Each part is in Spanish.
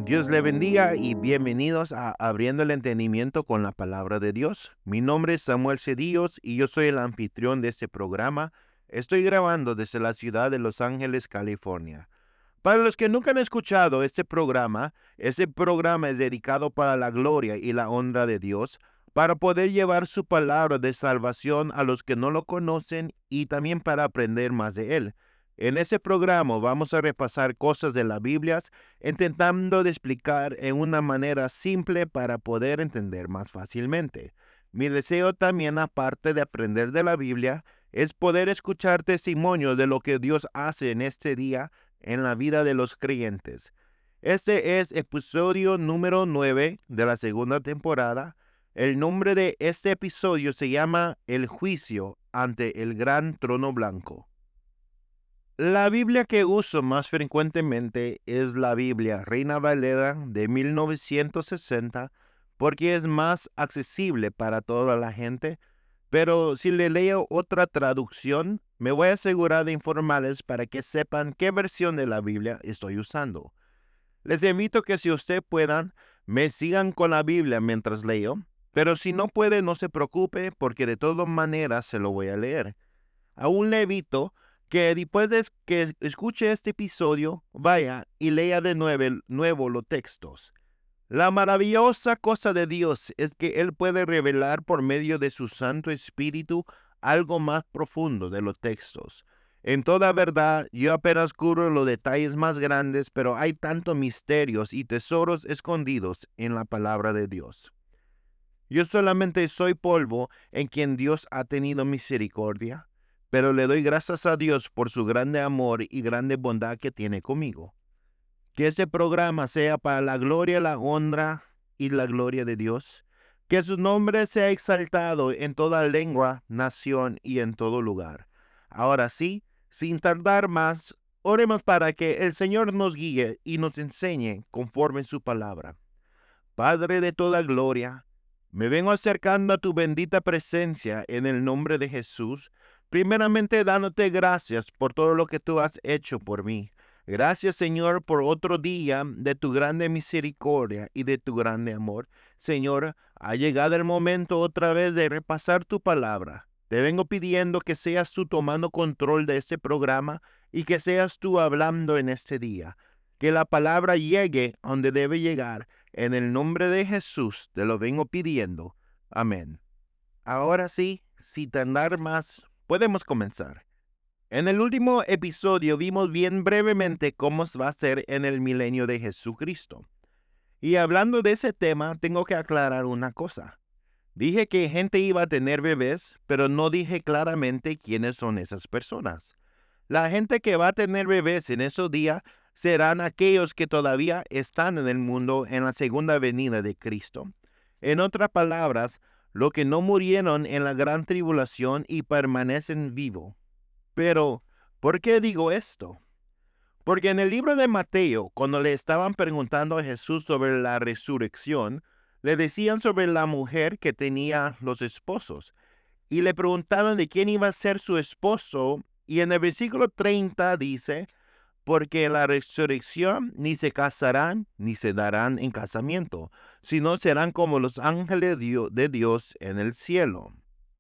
Dios le bendiga y bienvenidos a Abriendo el Entendimiento con la Palabra de Dios. Mi nombre es Samuel Cedillos y yo soy el anfitrión de este programa. Estoy grabando desde la ciudad de Los Ángeles, California. Para los que nunca han escuchado este programa es dedicado para la gloria y la honra de Dios, para poder llevar su palabra de salvación a los que no lo conocen y también para aprender más de Él. En ese programa vamos a repasar cosas de la Biblia, intentando de explicar en una manera simple para poder entender más fácilmente. Mi deseo también, aparte de aprender de la Biblia, es poder escuchar testimonios de lo que Dios hace en este día en la vida de los creyentes. Este es episodio número 9 de la segunda temporada. El nombre de este episodio se llama El juicio ante el gran trono blanco. La Biblia que uso más frecuentemente es la Biblia Reina Valera de 1960 porque es más accesible para toda la gente, pero si le leo otra traducción, me voy a asegurar de informarles para que sepan qué versión de la Biblia estoy usando. Les invito que si ustedes puedan, me sigan con la Biblia mientras leo, pero si no puede, no se preocupe porque de todas maneras se lo voy a leer. Aún le evito que después de que escuche este episodio, vaya y lea de nuevo los textos. La maravillosa cosa de Dios es que Él puede revelar por medio de su Santo Espíritu algo más profundo de los textos. En toda verdad, yo apenas cubro los detalles más grandes, pero hay tantos misterios y tesoros escondidos en la palabra de Dios. Yo solamente soy polvo en quien Dios ha tenido misericordia, pero le doy gracias a Dios por su grande amor y grande bondad que tiene conmigo. Que este programa sea para la gloria, la honra y la gloria de Dios. Que su nombre sea exaltado en toda lengua, nación y en todo lugar. Ahora sí, sin tardar más, oremos para que el Señor nos guíe y nos enseñe conforme su palabra. Padre de toda gloria, me vengo acercando a tu bendita presencia en el nombre de Jesús, primeramente dándote gracias por todo lo que tú has hecho por mí. Gracias, Señor, por otro día de tu grande misericordia y de tu grande amor. Señor, ha llegado el momento otra vez de repasar tu palabra. Te vengo pidiendo que seas tú tomando control de este programa y que seas tú hablando en este día. Que la palabra llegue donde debe llegar. En el nombre de Jesús te lo vengo pidiendo. Amén. Ahora sí, sin tardar más, podemos comenzar. En el último episodio vimos bien brevemente cómo va a ser en el milenio de Jesucristo. Y hablando de ese tema, tengo que aclarar una cosa. Dije que gente iba a tener bebés, pero no dije claramente quiénes son esas personas. La gente que va a tener bebés en esos días serán aquellos que todavía están en el mundo en la segunda venida de Cristo. En otras palabras, los que no murieron en la gran tribulación y permanecen vivos. Pero, ¿por qué digo esto? Porque en el libro de Mateo, cuando le estaban preguntando a Jesús sobre la resurrección, le decían sobre la mujer que tenía los esposos y le preguntaban de quién iba a ser su esposo. Y en el versículo 30 dice, porque en la resurrección ni se casarán ni se darán en casamiento, sino serán como los ángeles de Dios en el cielo.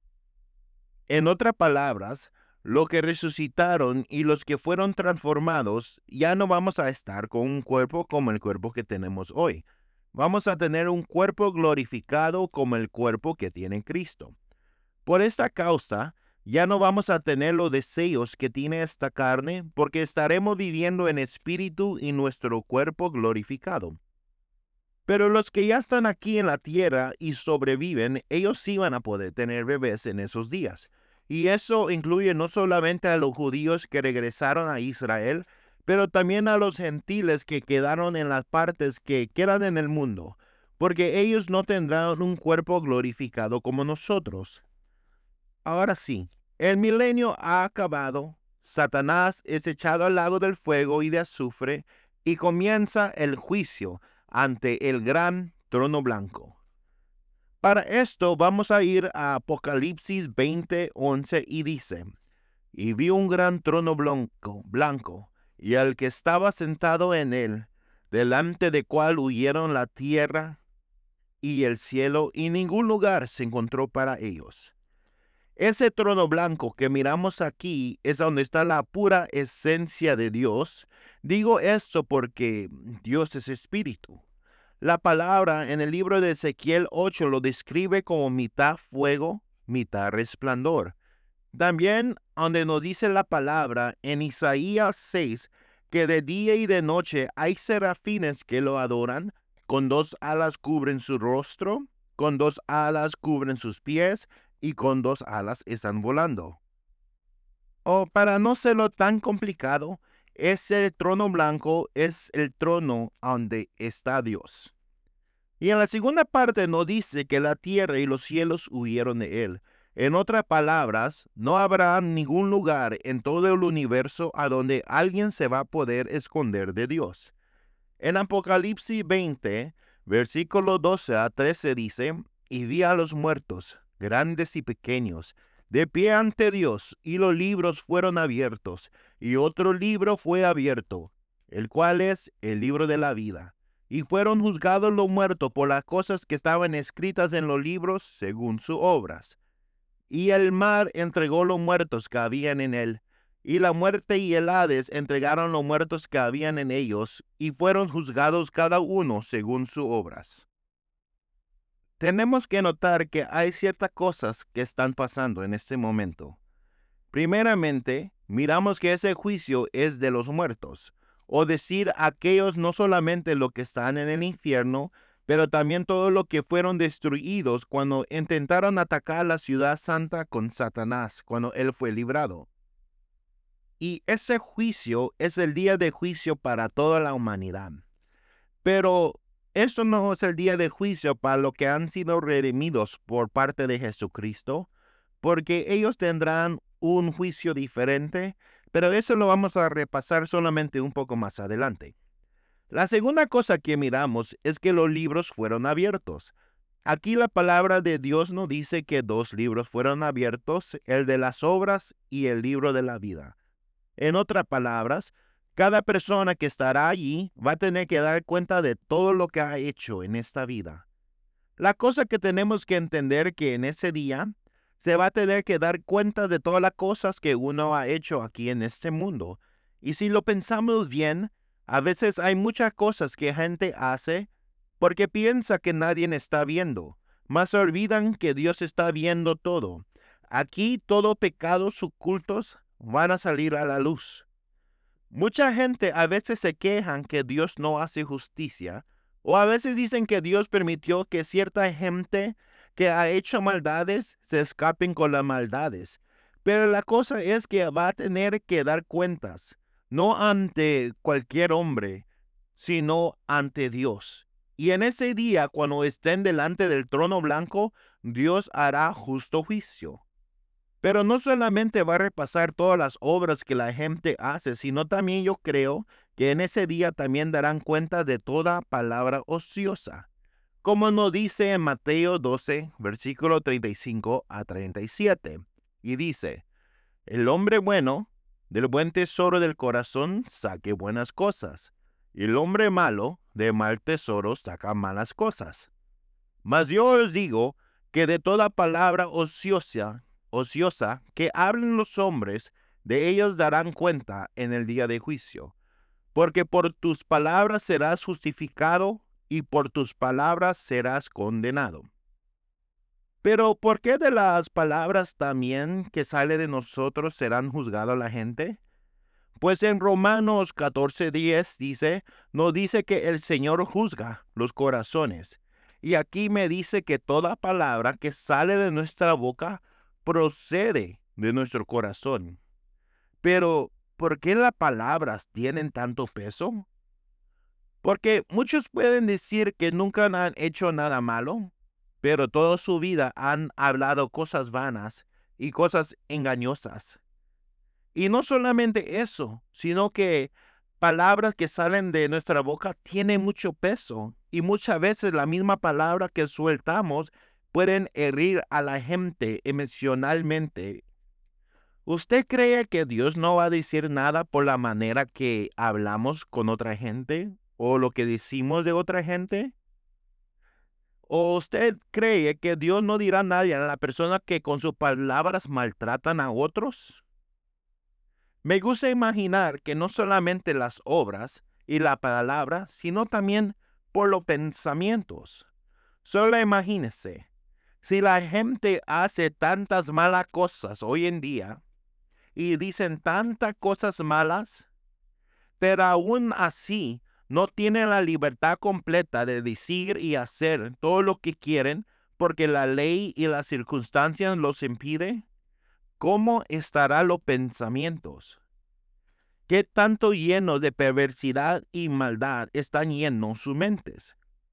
En otras palabras, los que resucitaron y los que fueron transformados, ya no vamos a estar con un cuerpo como el cuerpo que tenemos hoy. Vamos a tener un cuerpo glorificado como el cuerpo que tiene Cristo. Por esta causa, ya no vamos a tener los deseos que tiene esta carne, porque estaremos viviendo en espíritu y nuestro cuerpo glorificado. Pero los que ya están aquí en la tierra y sobreviven, ellos sí van a poder tener bebés en esos días. Y eso incluye no solamente a los judíos que regresaron a Israel, pero también a los gentiles que quedaron en las partes que quedan en el mundo, porque ellos no tendrán un cuerpo glorificado como nosotros. Ahora sí, el milenio ha acabado, Satanás es echado al lago del fuego y de azufre, y comienza el juicio ante el gran trono blanco. Para esto vamos a ir a Apocalipsis 20:11 y dice, y vi un gran trono blanco, y al que estaba sentado en él, delante de cual huyeron la tierra y el cielo, y ningún lugar se encontró para ellos. Ese trono blanco que miramos aquí es donde está la pura esencia de Dios. Digo esto porque Dios es espíritu. La palabra en el libro de Ezequiel 8 lo describe como mitad fuego, mitad resplandor. También donde nos dice la palabra en Isaías 6 que de día y de noche hay serafines que lo adoran, con 2 alas cubren su rostro, con 2 alas cubren sus pies y con 2 alas están volando. O para no serlo tan complicado, ese trono blanco es el trono donde está Dios. Y en la segunda parte nos dice que la tierra y los cielos huyeron de él. En otras palabras, no habrá ningún lugar en todo el universo a donde alguien se va a poder esconder de Dios. En Apocalipsis 20, versículo 12 a 13 dice, y vi a los muertos, grandes y pequeños, de pie ante Dios, y los libros fueron abiertos, y otro libro fue abierto, el cual es el libro de la vida. Y fueron juzgados los muertos por las cosas que estaban escritas en los libros según sus obras. Y el mar entregó los muertos que habían en él, y la muerte y el Hades entregaron los muertos que habían en ellos, y fueron juzgados cada uno según sus obras. Tenemos que notar que hay ciertas cosas que están pasando en este momento. Primeramente, miramos que ese juicio es de los muertos, o decir aquellos no solamente los que están en el infierno, pero también todos los que fueron destruidos cuando intentaron atacar la ciudad santa con Satanás, cuando él fue librado. Y ese juicio es el día de juicio para toda la humanidad. Pero eso no es el día de juicio para los que han sido redimidos por parte de Jesucristo, porque ellos tendrán un juicio diferente, pero eso lo vamos a repasar solamente un poco más adelante. La segunda cosa que miramos es que los libros fueron abiertos. Aquí la palabra de Dios nos dice que 2 libros fueron abiertos, el de las obras y el libro de la vida. En otras palabras, cada persona que estará allí va a tener que dar cuenta de todo lo que ha hecho en esta vida. La cosa que tenemos que entender que en ese día se va a tener que dar cuenta de todas las cosas que uno ha hecho aquí en este mundo. Y si lo pensamos bien, a veces hay muchas cosas que gente hace porque piensa que nadie está viendo, mas olvidan que Dios está viendo todo. Aquí todo pecados ocultos van a salir a la luz. Mucha gente a veces se quejan que Dios no hace justicia, o a veces dicen que Dios permitió que cierta gente que ha hecho maldades se escapen con las maldades. Pero la cosa es que va a tener que dar cuentas, no ante cualquier hombre, sino ante Dios. Y en ese día, cuando estén delante del trono blanco, Dios hará justo juicio. Pero no solamente va a repasar todas las obras que la gente hace, sino también yo creo que en ese día también darán cuenta de toda palabra ociosa. Como nos dice en Mateo 12, versículo 35 a 37. Y dice, el hombre bueno, del buen tesoro del corazón saque buenas cosas, y el hombre malo, de mal tesoro saca malas cosas. Mas yo os digo que de toda palabra ociosa que hablen los hombres, de ellos darán cuenta en el día de juicio. Porque por tus palabras serás justificado y por tus palabras serás condenado. Pero ¿por qué de las palabras también que sale de nosotros serán juzgados la gente? Pues en Romanos 14:10 nos dice que el Señor juzga los corazones. Y aquí me dice que toda palabra que sale de nuestra boca procede de nuestro corazón. Pero, ¿por qué las palabras tienen tanto peso? Porque muchos pueden decir que nunca han hecho nada malo, pero toda su vida han hablado cosas vanas y cosas engañosas. Y no solamente eso, sino que palabras que salen de nuestra boca tienen mucho peso y muchas veces la misma palabra que sueltamos pueden herir a la gente emocionalmente. ¿Usted cree que Dios no va a decir nada por la manera que hablamos con otra gente? o lo que decimos de otra gente? ¿O usted cree que Dios no dirá nada a la persona que con sus palabras maltratan a otros? Me gusta imaginar que no solamente las obras y la palabra, sino también por los pensamientos. Solo imagínese, si la gente hace tantas malas cosas hoy en día y dicen tantas cosas malas, pero aún así no tienen la libertad completa de decir y hacer todo lo que quieren porque la ley y las circunstancias los impiden, ¿cómo estarán los pensamientos? ¿Qué tanto lleno de perversidad y maldad están llenos sus mentes?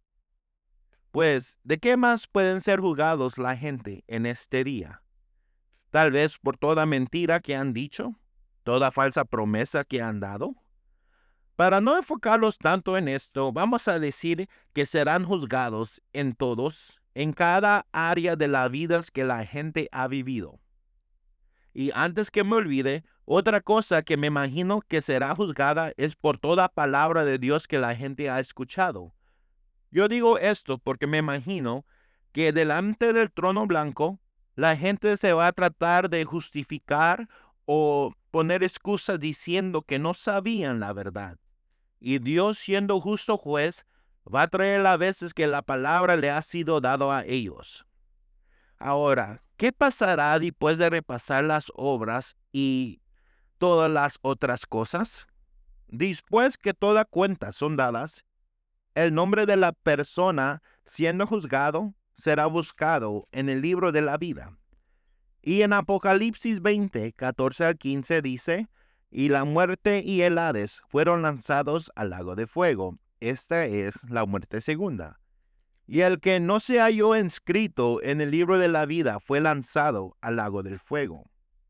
Pues, ¿de qué más pueden ser juzgados la gente en este día? Tal vez por toda mentira que han dicho, toda falsa promesa que han dado. Para no enfocarlos tanto en esto, vamos a decir que serán juzgados en cada área de la vida que la gente ha vivido. Y antes que me olvide, otra cosa que me imagino que será juzgada es por toda palabra de Dios que la gente ha escuchado. Yo digo esto porque me imagino que delante del trono blanco, la gente se va a tratar de justificar o poner excusas diciendo que no sabían la verdad. Y Dios, siendo justo juez, va a traer las veces que la palabra le ha sido dado a ellos. Ahora, ¿qué pasará después de repasar las obras y todas las otras cosas? Después que todas cuentas son dadas, el nombre de la persona siendo juzgado será buscado en el libro de la vida. Y en Apocalipsis 20, 14 al 15 dice, y la muerte y el Hades fueron lanzados al lago de fuego. Esta es la muerte segunda. Y el que no se halló inscrito en el libro de la vida fue lanzado al lago del fuego.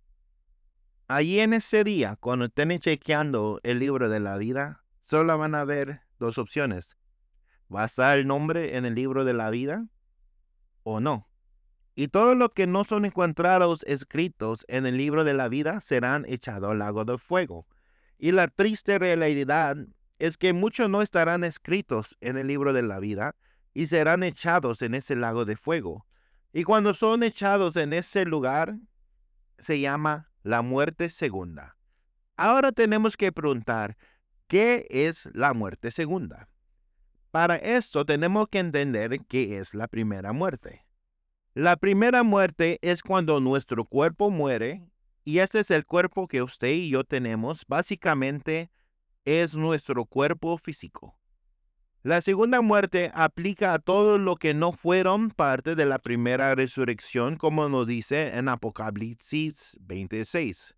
Allí en ese día, cuando estén chequeando el libro de la vida, solo van a ver dos opciones. ¿Va a estar el nombre en el libro de la vida o no? Y todos los que no son encontrados escritos en el libro de la vida serán echados al lago del fuego. Y la triste realidad es que muchos no estarán escritos en el libro de la vida y serán echados en ese lago de fuego. Y cuando son echados en ese lugar, se llama la muerte segunda. Ahora tenemos que preguntar, ¿qué es la muerte segunda? Para esto tenemos que entender qué es la primera muerte. La primera muerte es cuando nuestro cuerpo muere, y ese es el cuerpo que usted y yo tenemos. Básicamente es nuestro cuerpo físico. La segunda muerte aplica a todo lo que no fueron parte de la primera resurrección, como nos dice en Apocalipsis 26.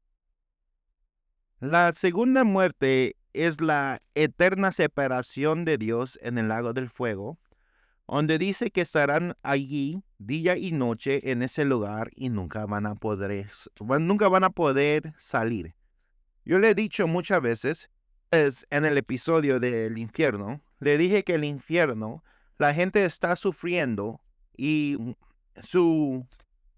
La segunda muerte es la eterna separación de Dios en el lago del fuego, donde dice que estarán allí día y noche en ese lugar y nunca van a poder salir. Yo le he dicho muchas veces, en el episodio del infierno, le dije que el infierno, la gente está sufriendo y su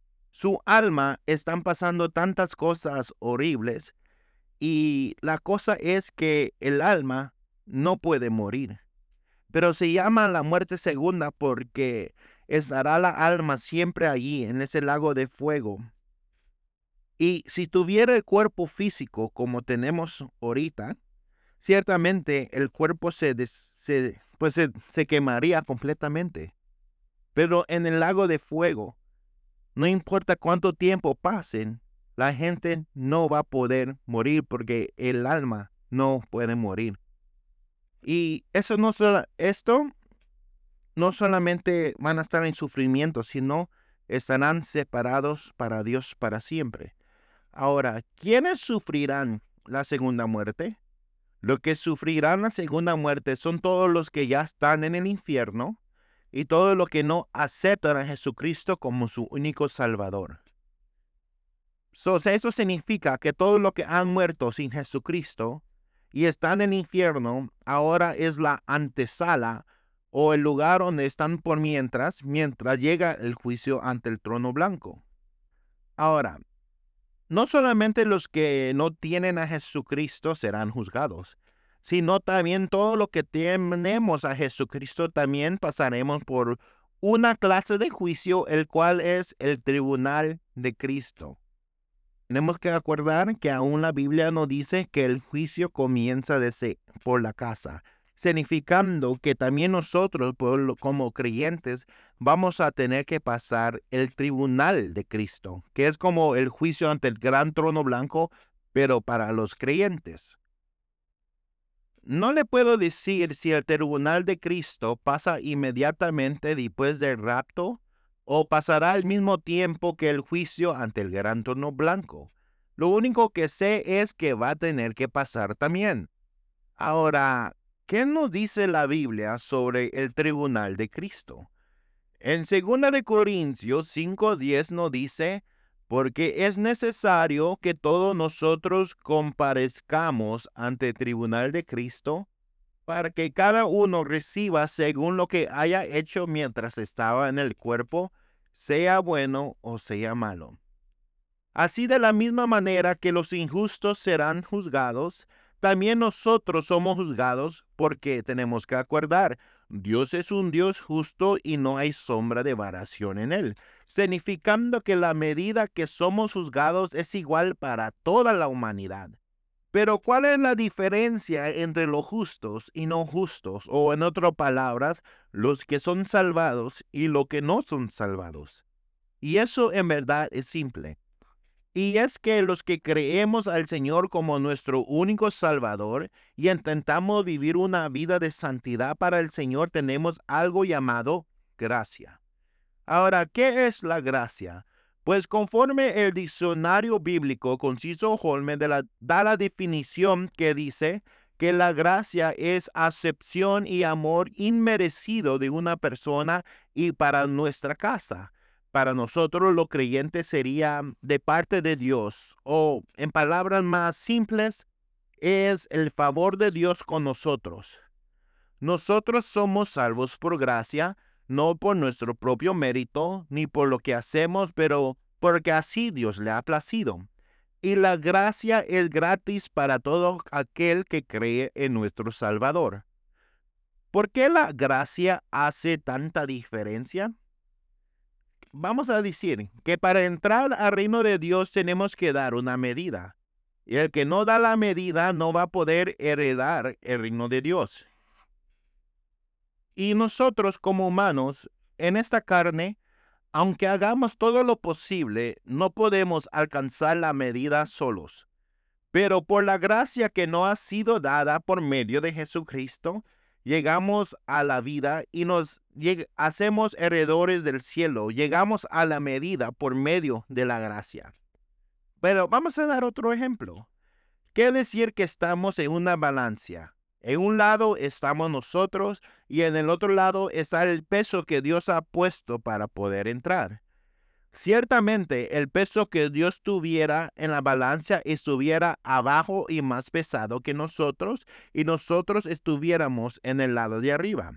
alma están pasando tantas cosas horribles, y la cosa es que el alma no puede morir. Pero se llama la muerte segunda porque estará la alma siempre allí en ese lago de fuego. Y si tuviera el cuerpo físico como tenemos ahorita, ciertamente el cuerpo se quemaría completamente. Pero en el lago de fuego, no importa cuánto tiempo pasen, la gente no va a poder morir porque el alma no puede morir. Y esto no solamente van a estar en sufrimiento, sino estarán separados para Dios para siempre. Ahora, ¿quiénes sufrirán la segunda muerte? Los que sufrirán la segunda muerte son todos los que ya están en el infierno y todos los que no aceptan a Jesucristo como su único Salvador. Eso significa que todos los que han muerto sin Jesucristo y están en el infierno, ahora es la antesala o el lugar donde están por mientras llega el juicio ante el trono blanco. Ahora, no solamente los que no tienen a Jesucristo serán juzgados, sino también todo lo que tenemos a Jesucristo también pasaremos por una clase de juicio, el cual es el tribunal de Cristo. Tenemos que acordar que aún la Biblia nos dice que el juicio comienza por la casa, significando que también nosotros, como creyentes, vamos a tener que pasar el tribunal de Cristo, que es como el juicio ante el gran trono blanco, pero para los creyentes. No le puedo decir si el tribunal de Cristo pasa inmediatamente después del rapto o pasará al mismo tiempo que el juicio ante el gran trono blanco. Lo único que sé es que va a tener que pasar también. Ahora, ¿qué nos dice la Biblia sobre el tribunal de Cristo? En 2 de Corintios 5:10 nos dice, porque es necesario que todos nosotros comparezcamos ante el tribunal de Cristo, para que cada uno reciba según lo que haya hecho mientras estaba en el cuerpo, sea bueno o sea malo. Así de la misma manera que los injustos serán juzgados, también nosotros somos juzgados, porque tenemos que acordar, Dios es un Dios justo y no hay sombra de variación en él, significando que la medida que somos juzgados es igual para toda la humanidad. Pero ¿cuál es la diferencia entre los justos y no justos? O en otras palabras, los que son salvados y los que no son salvados. Y eso en verdad es simple. Y es que los que creemos al Señor como nuestro único Salvador y intentamos vivir una vida de santidad para el Señor, tenemos algo llamado gracia. Ahora, ¿qué es la gracia? Pues conforme el diccionario bíblico Conciso Holman da la definición que dice que la gracia es acepción y amor inmerecido de una persona y para nuestra casa. Para nosotros los creyentes sería de parte de Dios, o en palabras más simples, es el favor de Dios con nosotros. Nosotros somos salvos por gracia, no por nuestro propio mérito, ni por lo que hacemos, pero porque así Dios le ha placido. Y la gracia es gratis para todo aquel que cree en nuestro Salvador. ¿Por qué la gracia hace tanta diferencia? Vamos a decir que para entrar al reino de Dios tenemos que dar una medida. Y el que no da la medida no va a poder heredar el reino de Dios. Y nosotros como humanos, en esta carne, aunque hagamos todo lo posible, no podemos alcanzar la medida solos. Pero por la gracia que nos ha sido dada por medio de Jesucristo, llegamos a la vida y nos hacemos heredores del cielo. Llegamos a la medida por medio de la gracia. Pero vamos a dar otro ejemplo. ¿Qué decir que estamos en una balanza? En un lado estamos nosotros y en el otro lado está el peso que Dios ha puesto para poder entrar. Ciertamente el peso que Dios tuviera en la balanza estuviera abajo y más pesado que nosotros, y nosotros estuviéramos en el lado de arriba.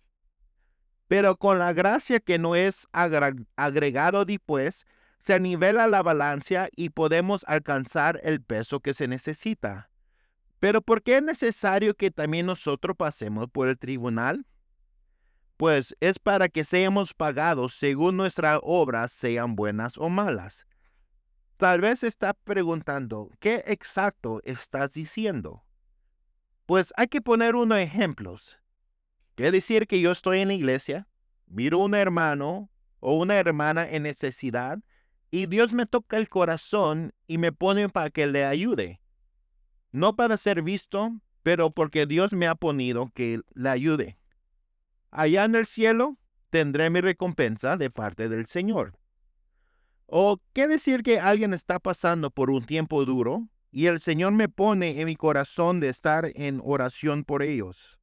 Pero con la gracia que no es agregado después, se nivela la balanza y podemos alcanzar el peso que se necesita. Pero ¿por qué es necesario que también nosotros pasemos por el tribunal? Pues es para que seamos pagados según nuestras obras, sean buenas o malas. Tal vez está preguntando, ¿qué exacto estás diciendo? Pues hay que poner unos ejemplos. ¿Qué decir que yo estoy en la iglesia, miro a un hermano o una hermana en necesidad y Dios me toca el corazón y me pone para que le ayude? No para ser visto, pero porque Dios me ha ponido que le ayude. Allá en el cielo tendré mi recompensa de parte del Señor. ¿O qué decir que alguien está pasando por un tiempo duro y el Señor me pone en mi corazón de estar en oración por ellos?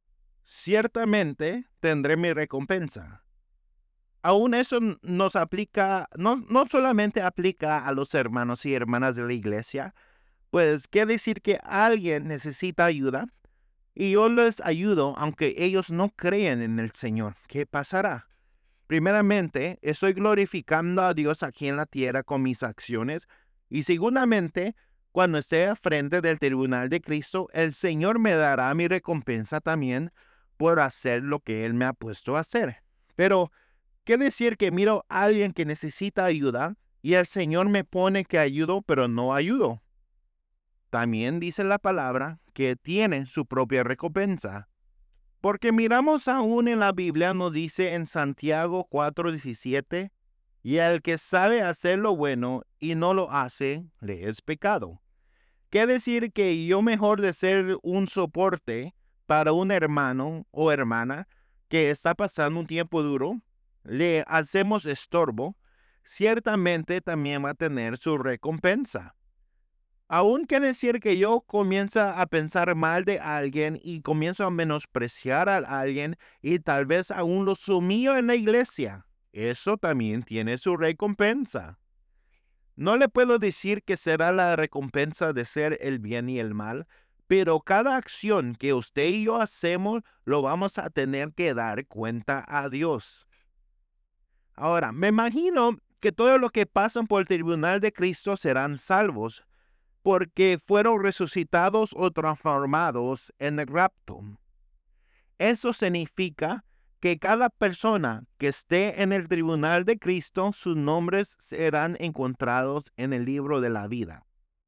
Ciertamente tendré mi recompensa. Aún eso nos aplica, no solamente aplica a los hermanos y hermanas de la iglesia, pues qué decir que alguien necesita ayuda y yo les ayudo aunque ellos no creen en el Señor. ¿Qué pasará? Primeramente, estoy glorificando a Dios aquí en la tierra con mis acciones y segundamente, cuando esté al frente del tribunal de Cristo, el Señor me dará mi recompensa también por hacer lo que Él me ha puesto a hacer. Pero, ¿qué decir que miro a alguien que necesita ayuda y el Señor me pone que ayudo, pero no ayudo? También dice la palabra que tiene su propia recompensa. Porque miramos aún en la Biblia, nos dice en Santiago 4:17, y el que sabe hacer lo bueno y no lo hace, le es pecado. ¿Qué decir que yo mejor de ser un soporte para un hermano o hermana que está pasando un tiempo duro, le hacemos estorbo, ciertamente también va a tener su recompensa? Aún que decir que yo comienzo a pensar mal de alguien y comienzo a menospreciar a alguien y tal vez aún lo humillo en la iglesia, eso también tiene su recompensa. No le puedo decir que será la recompensa de ser el bien y el mal, pero cada acción que usted y yo hacemos lo vamos a tener que dar cuenta a Dios. Ahora, me imagino que todos los que pasan por el tribunal de Cristo serán salvos, porque fueron resucitados o transformados en el rapto. Eso significa que cada persona que esté en el tribunal de Cristo, sus nombres serán encontrados en el libro de la vida.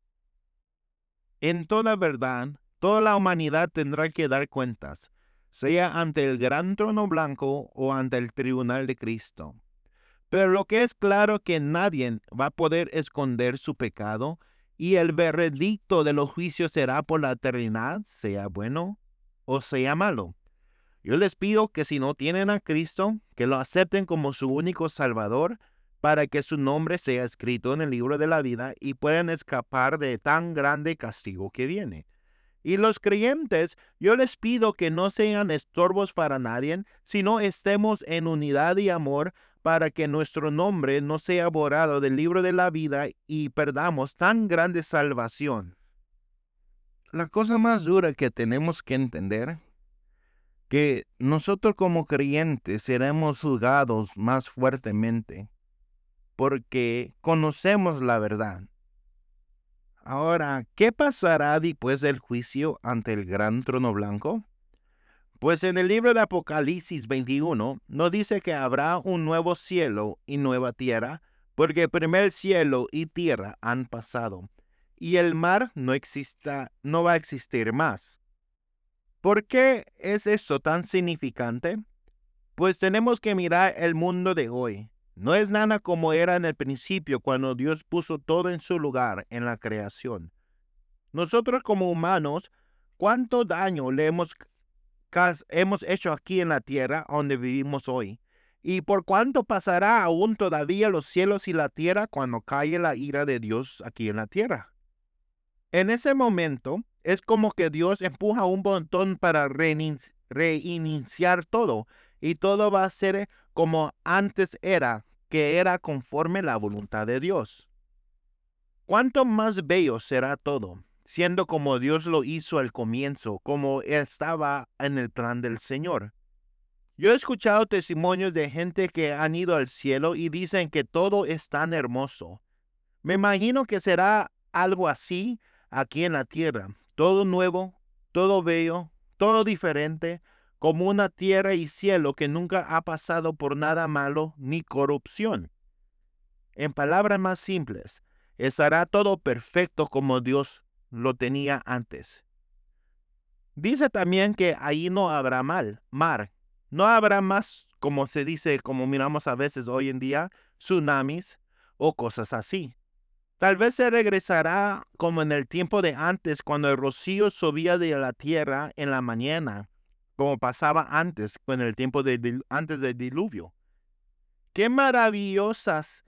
En toda verdad, toda la humanidad tendrá que dar cuentas, sea ante el gran trono blanco o ante el tribunal de Cristo. Pero lo que es claro que nadie va a poder esconder su pecado, y el veredicto de los juicios será por la eternidad, sea bueno o sea malo. Yo les pido que si no tienen a Cristo, que lo acepten como su único Salvador, para que su nombre sea escrito en el libro de la vida y puedan escapar de tan grande castigo que viene. Y los creyentes, yo les pido que no sean estorbos para nadie, sino estemos en unidad y amor para que nuestro nombre no sea borrado del libro de la vida y perdamos tan grande salvación. La cosa más dura que tenemos que entender, que nosotros como creyentes seremos juzgados más fuertemente, porque conocemos la verdad. Ahora, ¿qué pasará después del juicio ante el gran trono blanco? Pues en el libro de Apocalipsis 21 nos dice que habrá un nuevo cielo y nueva tierra, porque el primer cielo y tierra han pasado, y el mar no va a existir más. ¿Por qué es eso tan significante? Pues tenemos que mirar el mundo de hoy. No es nada como era en el principio cuando Dios puso todo en su lugar en la creación. Nosotros como humanos, ¿cuánto daño le hemos hecho aquí en la tierra donde vivimos hoy? ¿Y por cuánto pasará aún todavía los cielos y la tierra cuando cae la ira de Dios aquí en la tierra? En ese momento es como que Dios empuja un botón para reiniciar todo, y todo va a ser como antes era, que era conforme la voluntad de Dios. ¿Cuánto más bello será todo, siendo como Dios lo hizo al comienzo, como estaba en el plan del Señor? Yo he escuchado testimonios de gente que han ido al cielo y dicen que todo es tan hermoso. Me imagino que será algo así aquí en la tierra, todo nuevo, todo bello, todo diferente, como una tierra y cielo que nunca ha pasado por nada malo ni corrupción. En palabras más simples, estará todo perfecto como Dios lo tenía antes. Dice también que ahí no habrá mar. No habrá más, como se dice, como miramos a veces hoy en día, tsunamis o cosas así. Tal vez se regresará como en el tiempo de antes, cuando el rocío subía de la tierra en la mañana, como pasaba antes, en el tiempo antes del diluvio. Qué maravillosas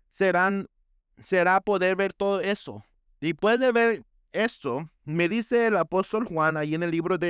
será poder ver todo eso. Y puede ver esto, me dice el apóstol Juan ahí en el libro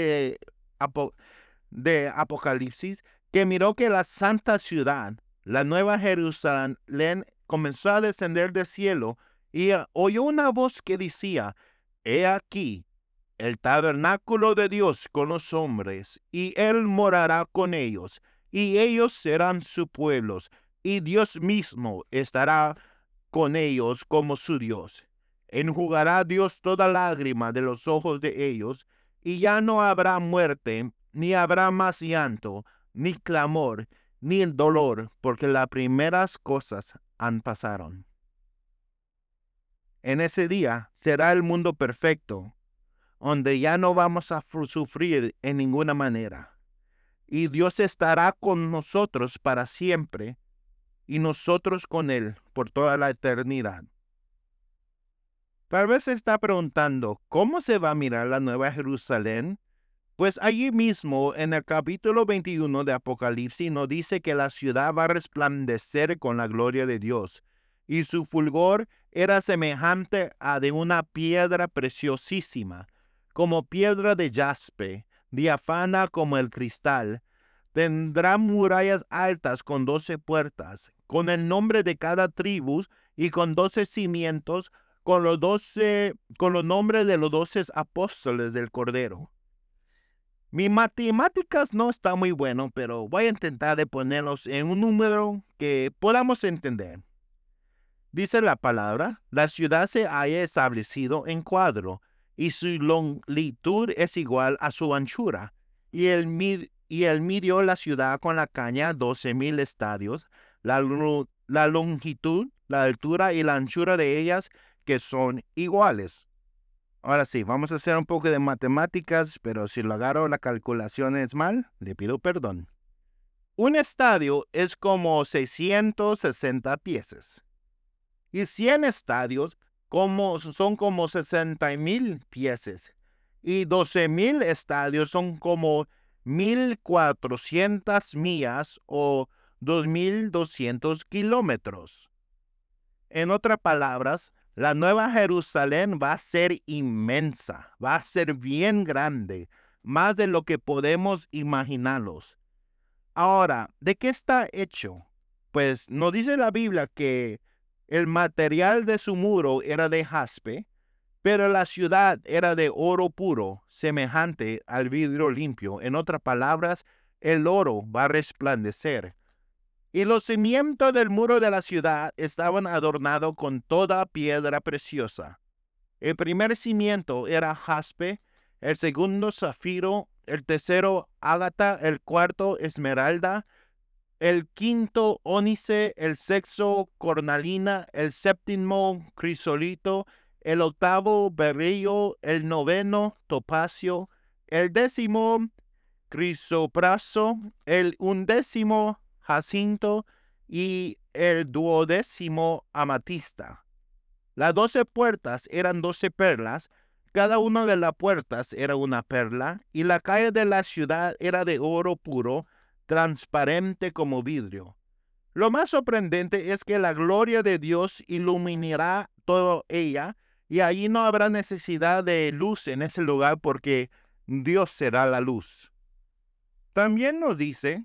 de Apocalipsis, que miró que la santa ciudad, la nueva Jerusalén, comenzó a descender del cielo, y oyó una voz que decía: He aquí el tabernáculo de Dios con los hombres, y él morará con ellos, y ellos serán su pueblo, y Dios mismo estará con ellos como su Dios. Enjugará Dios toda lágrima de los ojos de ellos, y ya no habrá muerte, ni habrá más llanto, ni clamor, ni dolor, porque las primeras cosas han pasado. En ese día será el mundo perfecto, donde ya no vamos a sufrir en ninguna manera. Y Dios estará con nosotros para siempre, y nosotros con Él por toda la eternidad. Tal vez se está preguntando, ¿cómo se va a mirar la Nueva Jerusalén? Pues allí mismo, en el capítulo 21 de Apocalipsis, nos dice que la ciudad va a resplandecer con la gloria de Dios, y su fulgor era semejante a de una piedra preciosísima, como piedra de jaspe, diáfana como el cristal. Tendrá murallas altas con 12 puertas, con el nombre de cada tribu y con 12 cimientos, con los nombres de los 12 apóstoles del Cordero. Mi matemáticas no está muy bueno, pero voy a intentar de ponerlos en un número que podamos entender. Dice la palabra, la ciudad se haya establecido en cuadro, y su longitud es igual a su anchura, y él midió la ciudad con la caña 12,000 estadios, la longitud, la altura y la anchura de ellas que son iguales. Ahora sí, vamos a hacer un poco de matemáticas, pero si lo agarro la calculación es mal, le pido perdón. Un estadio es como 660 pies. Y 100 estadios son como 60,000 pies. Y 12,000 estadios son como 1,400 millas o 2,200 kilómetros. En otras palabras, la Nueva Jerusalén va a ser inmensa, va a ser bien grande, más de lo que podemos imaginarlos. Ahora, ¿de qué está hecho? Pues nos dice la Biblia que el material de su muro era de jaspe, pero la ciudad era de oro puro, semejante al vidrio limpio. En otras palabras, el oro va a resplandecer. Y los cimientos del muro de la ciudad estaban adornados con toda piedra preciosa. El primer cimiento era jaspe, el segundo zafiro, el tercero ágata, el cuarto esmeralda, el quinto ónice, el sexto cornalina, el séptimo crisolito, el octavo berilo, el noveno topacio, el décimo crisopraso, el undécimo jacinto y el duodécimo amatista. Las 12 puertas eran 12 perlas, cada una de las puertas era una perla, y la calle de la ciudad era de oro puro, transparente como vidrio. Lo más sorprendente es que la gloria de Dios iluminará toda ella, y allí no habrá necesidad de luz en ese lugar porque Dios será la luz. También nos dice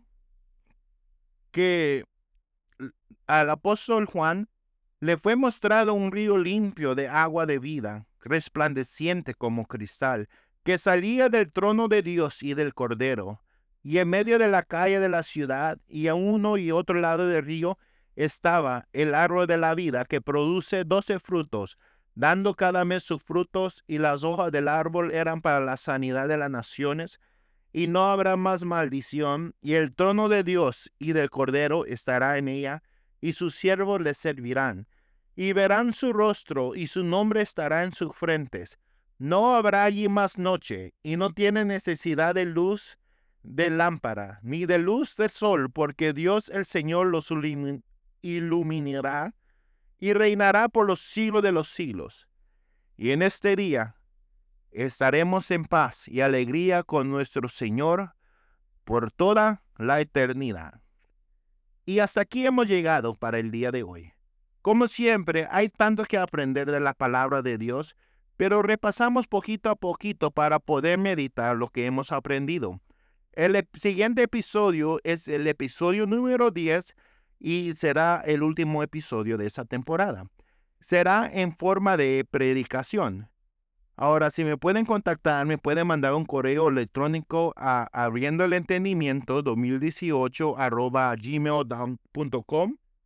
que al apóstol Juan le fue mostrado un río limpio de agua de vida, resplandeciente como cristal, que salía del trono de Dios y del Cordero. Y en medio de la calle de la ciudad, y a uno y otro lado del río, estaba el árbol de la vida, que produce 12 frutos, dando cada mes sus frutos, y las hojas del árbol eran para la sanidad de las naciones. Y no habrá más maldición, y el trono de Dios y del Cordero estará en ella, y sus siervos le servirán. Y verán su rostro, y su nombre estará en sus frentes. No habrá allí más noche, y no tiene necesidad de luz de lámpara, ni de luz del sol, porque Dios el Señor los iluminará, y reinará por los siglos de los siglos. Y en este día estaremos en paz y alegría con nuestro Señor por toda la eternidad. Y hasta aquí hemos llegado para el día de hoy. Como siempre, hay tanto que aprender de la palabra de Dios, pero repasamos poquito a poquito para poder meditar lo que hemos aprendido. El siguiente episodio es el episodio número 10 y será el último episodio de esa temporada. Será en forma de predicación. Ahora, si me pueden contactar, me pueden mandar un correo electrónico a abriendoelentendimiento2018@gmail.com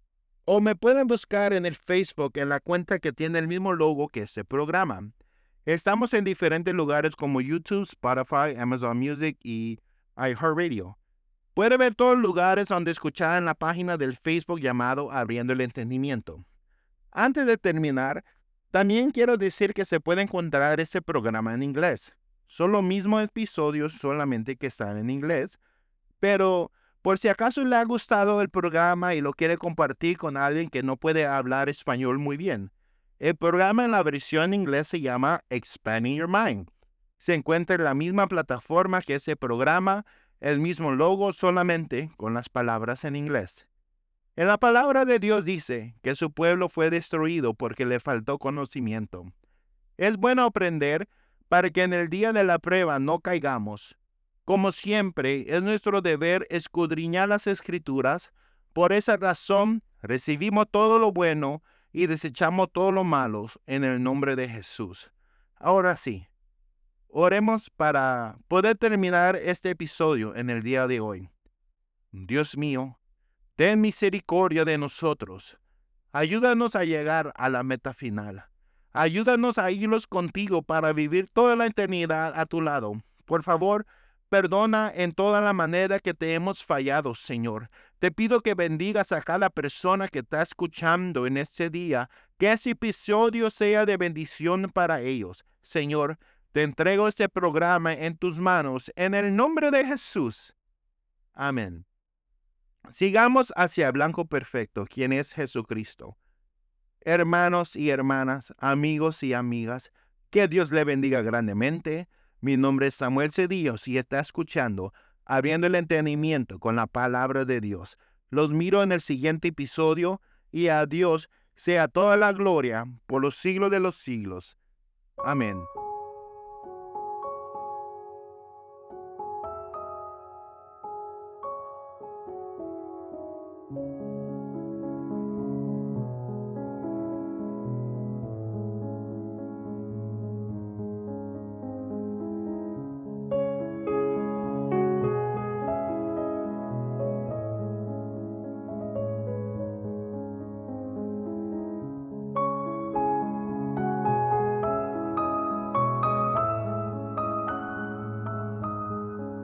O me pueden buscar en el Facebook en la cuenta que tiene el mismo logo que este programa. Estamos en diferentes lugares como YouTube, Spotify, Amazon Music y iHeartRadio. Puede ver todos los lugares donde escuchar en la página del Facebook llamado Abriendo el Entendimiento. Antes de terminar, también quiero decir que se puede encontrar este programa en inglés. Son los mismos episodios solamente que están en inglés, pero por si acaso le ha gustado el programa y lo quiere compartir con alguien que no puede hablar español muy bien. El programa en la versión en inglés se llama Expanding Your Mind. Se encuentra en la misma plataforma que ese programa, el mismo logo solamente con las palabras en inglés. En la palabra de Dios dice que su pueblo fue destruido porque le faltó conocimiento. Es bueno aprender para que en el día de la prueba no caigamos. Como siempre, es nuestro deber escudriñar las Escrituras. Por esa razón, recibimos todo lo bueno y desechamos todo lo malo en el nombre de Jesús. Ahora sí, oremos para poder terminar este episodio en el día de hoy. Dios mío, ten misericordia de nosotros. Ayúdanos a llegar a la meta final. Ayúdanos a irnos contigo para vivir toda la eternidad a tu lado. Por favor, perdona en toda la manera que te hemos fallado, Señor. Te pido que bendigas a cada persona que está escuchando en este día, que ese episodio sea de bendición para ellos. Señor, te entrego este programa en tus manos, en el nombre de Jesús. Amén. Sigamos hacia el blanco perfecto, quien es Jesucristo. Hermanos y hermanas, amigos y amigas, que Dios le bendiga grandemente. Mi nombre es Samuel Cedillos y está escuchando Abriendo el Entendimiento con la Palabra de Dios. Los miro en el siguiente episodio y a Dios sea toda la gloria por los siglos de los siglos. Amén.